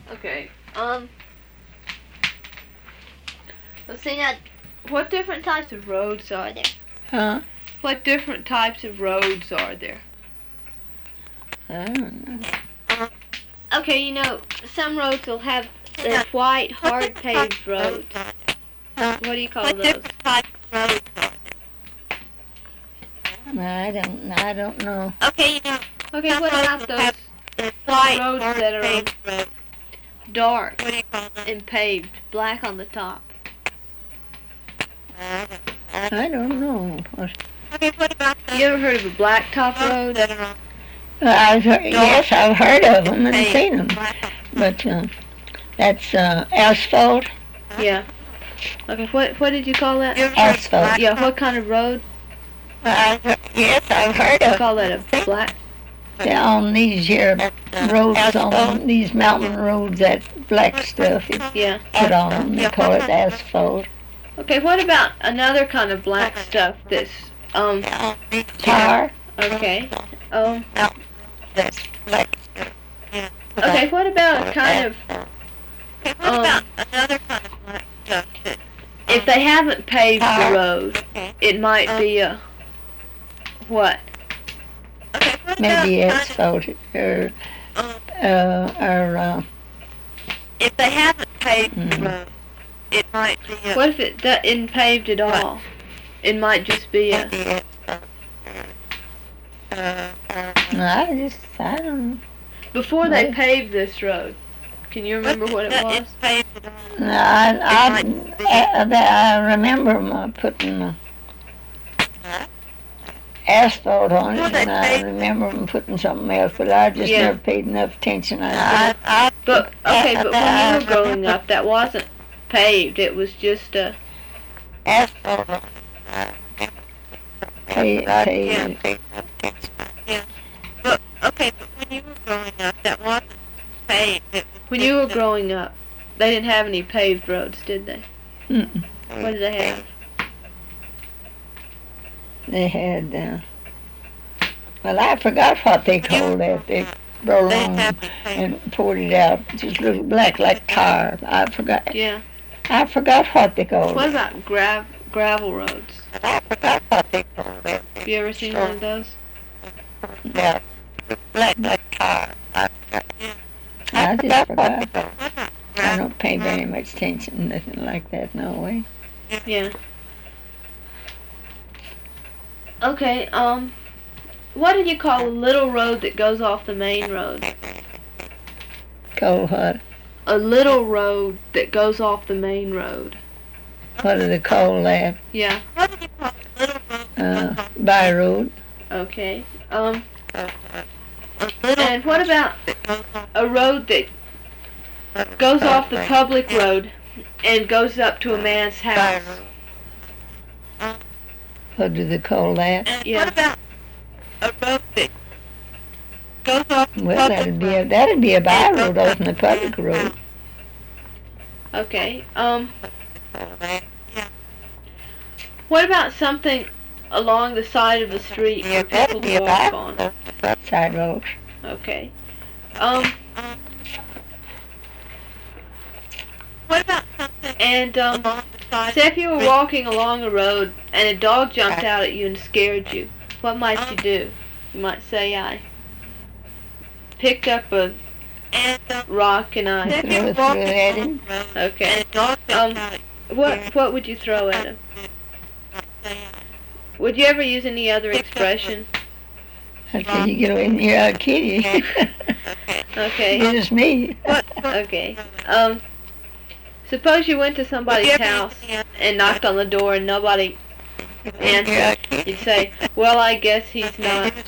Okay. Let's see now. What different types of roads are there? Huh? What different types of roads are there? I don't know. Okay, you know, some roads will have the white, hard paved roads. What do you call those? I don't know. Okay, what about those roads that are dark and paved, black on the top? I don't know. You ever heard of a blacktop road? Yes, I've heard of them and seen them. But that's asphalt. Yeah. Okay, what did you call that? Asphalt. Yeah, what kind of road? Yes, I've heard You of call that a black? them. On these here roads, on these mountain roads, that black stuff is Yeah. put on them. They call it asphalt. Okay, what about another kind of black stuff that's, Tar. okay, okay, what about kind of, if they haven't paved the road, it might be a, what? Maybe asphalt or If they haven't paved the road, it might be a... What if it isn't paved at all? It might just be a, I don't know. before they paved this road, can you remember what it was? No, I remember 'em, putting asphalt on it, and I remember 'em putting something else, but I just Yeah. never paid enough attention. But when you were growing up, that wasn't paved. It was just a, Asphalt. Paved. But when you were growing up, that wasn't paved. when you were growing up, they didn't have any paved roads, did they? Mm-mm. What did they have? They had, well, I forgot what they called that. They rolled on and poured it out, just little black like tar. I forgot. Yeah. I forgot what they called What it. about gravel roads? I forgot what they called it. Have you ever seen one of those? Yeah, black like tar. I just forgot. I don't pay very much attention, nothing like that, no way. Yeah. Okay, what do you call a little road that goes off the main road? Called what? A little road that goes off the main road. What do they call that? Yeah. By road. Okay. And what about a road that goes off the public road and goes up to a man's house? What do they call that? Yeah. What about a road that goes off the Well, that'd be a by road off the public road. Okay. What about something along the side of the street for people to walk on? Sidewalks. Okay. What about something And along the side? say if you were walking along a road and a dog jumped out at you and scared you, what might you do? You might say, I picked up a And rock and I... if Throw you're it walking at along him. the road Okay. and a dog jumps out at you, What would you throw at him? Would you ever use any other expression? After you get away from here, I'll kill you. Okay. It's me. Okay. Suppose you went to somebody's house and knocked on the door and nobody answered. You'd say, well, I guess he's not